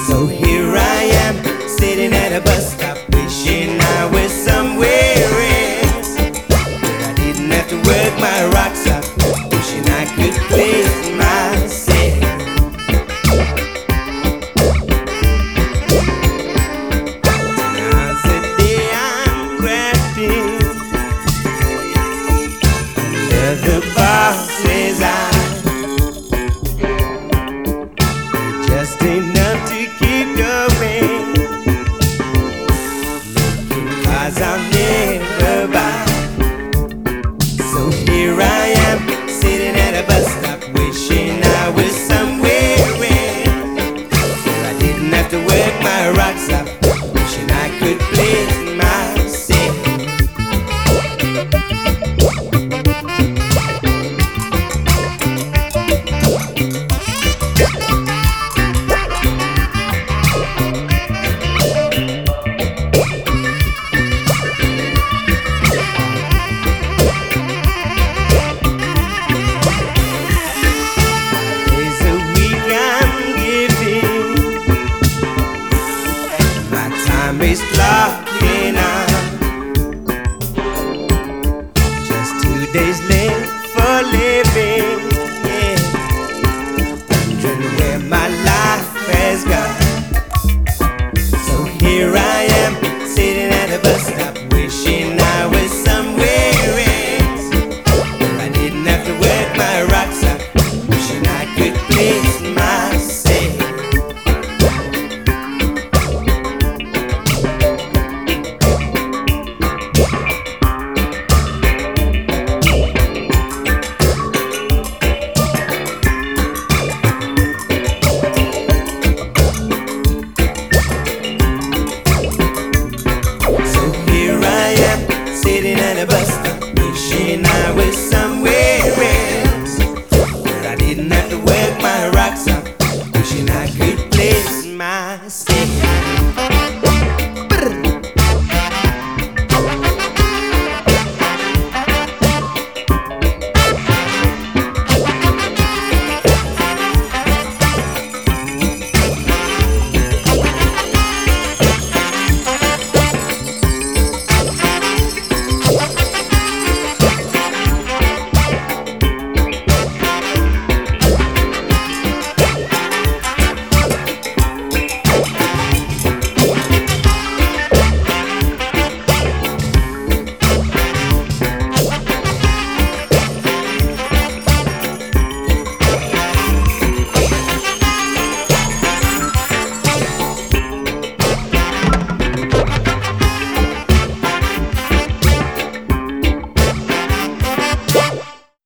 So here I am, sitting at a bus stop, wishing I was somewhere else, where I didn't have to work my rocks off, wishing I could please myself. Now's the day I'm grafting under the boss's eye. Just enough to keep going, making cars I'll never buy. So here I am, sitting at a bus stop, wishing I was somewhere else, where I didn't have to work my rocks off, wishing I could please myself. Is clocking out, just 2 days late for living, yeah. Wondering where my life has gone. So here I am, sitting at a bus stop, wishing I was somewhere else, where I didn't have to work my rocks off, wishing I could please myself. Sitting at a bus stop, wishing I was somewhere else, where I didn't have to work my rocks off, wishing I could please myself.